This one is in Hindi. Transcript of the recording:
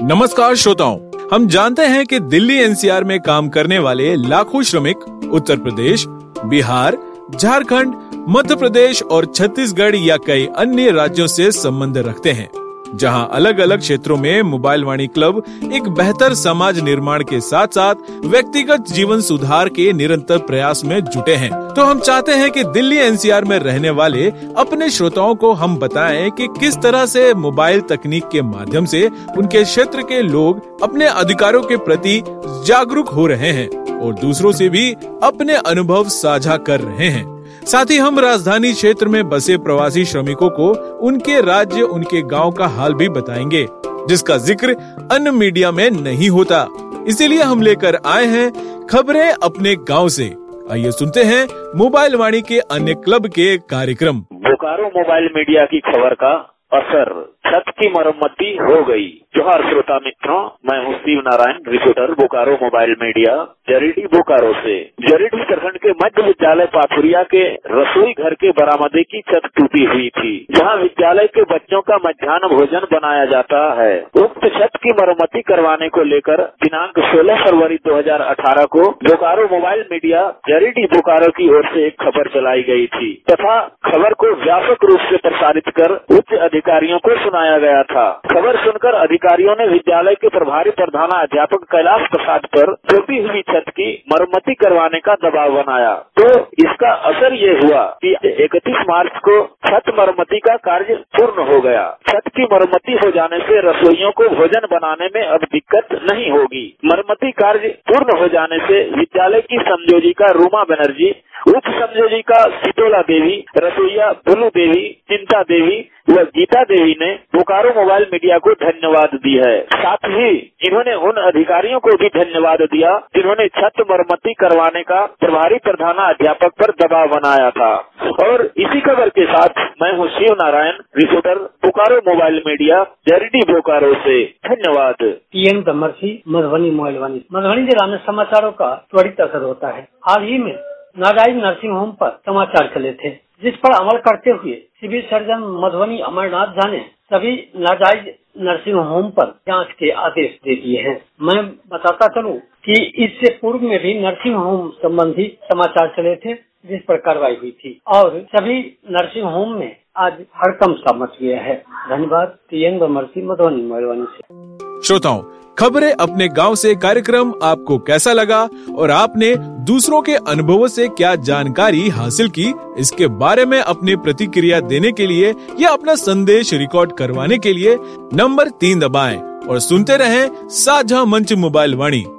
नमस्कार श्रोताओं, हम जानते हैं कि दिल्ली एनसीआर में काम करने वाले लाखों श्रमिक उत्तर प्रदेश, बिहार, झारखंड, मध्य प्रदेश और छत्तीसगढ़ या कई अन्य राज्यों से संबंध रखते हैं, जहां अलग अलग क्षेत्रों में मोबाइल वाणी क्लब एक बेहतर समाज निर्माण के साथ साथ व्यक्तिगत जीवन सुधार के निरंतर प्रयास में जुटे हैं। तो हम चाहते हैं कि दिल्ली एनसीआर में रहने वाले अपने श्रोताओं को हम बताएं कि किस तरह से मोबाइल तकनीक के माध्यम से उनके क्षेत्र के लोग अपने अधिकारों के प्रति जागरूक हो रहे हैं और दूसरों से भी अपने अनुभव साझा कर रहे हैं। साथ ही हम राजधानी क्षेत्र में बसे प्रवासी श्रमिकों को उनके राज्य, उनके गांव का हाल भी बताएंगे, जिसका जिक्र अन्य मीडिया में नहीं होता। इसीलिए हम लेकर आए हैं खबरें अपने गांव से। आइए सुनते हैं मोबाइल वाणी के अन्य क्लब के कार्यक्रम। बोकारो मोबाइल मीडिया की खबर का असर, छत की मरम्मती हो गई। जोहार श्रोता मित्रों, मैं हूँ Shiv Narayan, reporter Bokaro mobile media, Jaridih Bokaro से। जरीडी प्रखंड के मध्य विद्यालय पाथुरिया के रसोई घर के बरामदे की छत टूटी हुई थी, जहाँ विद्यालय के बच्चों का मध्याह्न भोजन बनाया जाता है। उक्त छत की मरम्मती करवाने को लेकर दिनांक 16 फरवरी 2018 को बोकारो मोबाइल मीडिया जरीडी बोकारो की ओर से एक खबर चलाई गई थी तथा खबर को व्यापक रूप से प्रसारित कर उच्च अधिकारियों को सुनाया गया था। खबर सुनकर अधिकारियों ने विद्यालय के प्रभारी प्रधानाध्यापक कैलाश प्रसाद पर टूटी हुई छत की मरम्मती करवाने का दबाव बनाया। तो इसका असर ये हुआ कि 31 मार्च को छत मरम्मती का कार्य पूर्ण हो गया। छत की मरम्मती हो जाने से रसोइयों को भोजन बनाने में अब दिक्कत नहीं होगी। मरम्मती कार्य पूर्ण हो जाने से विद्यालय की संयोजिका रूमा बनर्जी, उप संयोजिका शीतोला देवी, रसोइया बुलू देवी, चिंता देवी व गीता देवी ने बोकारो मोबाइल मीडिया को धन्यवाद दी है। साथ ही इन्होंने उन अधिकारियों को भी धन्यवाद दिया जिन्होंने छत मरम्मती करवाने का प्रभारी प्रधानाध्यापक पर दबाव बनाया था। और इसी खबर के साथ मैं हूँ Shiv Narayan, reporter Bokaro mobile media, Jaridih Bokaro से। धन्यवाद। टीएन दमरसी, मधुबनी मोबाइल वाणी। मधुबनी जिला में समाचारों का त्वरित असर होता है। हाल ही में नाजायज नर्सिंग होम पर समाचार चले थे, जिस पर अमल करते हुए सिविल सर्जन मधुबनी अमरनाथ झा ने सभी नाजायज नर्सिंग होम पर जांच के आदेश दे दिए हैं। मैं बताता चलूं कि इससे पूर्व में भी नर्सिंग होम संबंधी समाचार चले थे, जिस पर कार्रवाई हुई थी और सभी नर्सिंग होम में आज हड़कंप सा मच गया है। धन्यवाद। टीएन दमरसी, मधुबनी मोबाइल वाणी से। श्रोताओं, खबरें अपने गांव से कार्यक्रम आपको कैसा लगा और आपने दूसरों के अनुभवों से क्या जानकारी हासिल की, इसके बारे में अपनी प्रतिक्रिया देने के लिए या अपना संदेश रिकॉर्ड करवाने के लिए नंबर 3 दबाएं और सुनते रहें साझा मंच मोबाइल वाणी।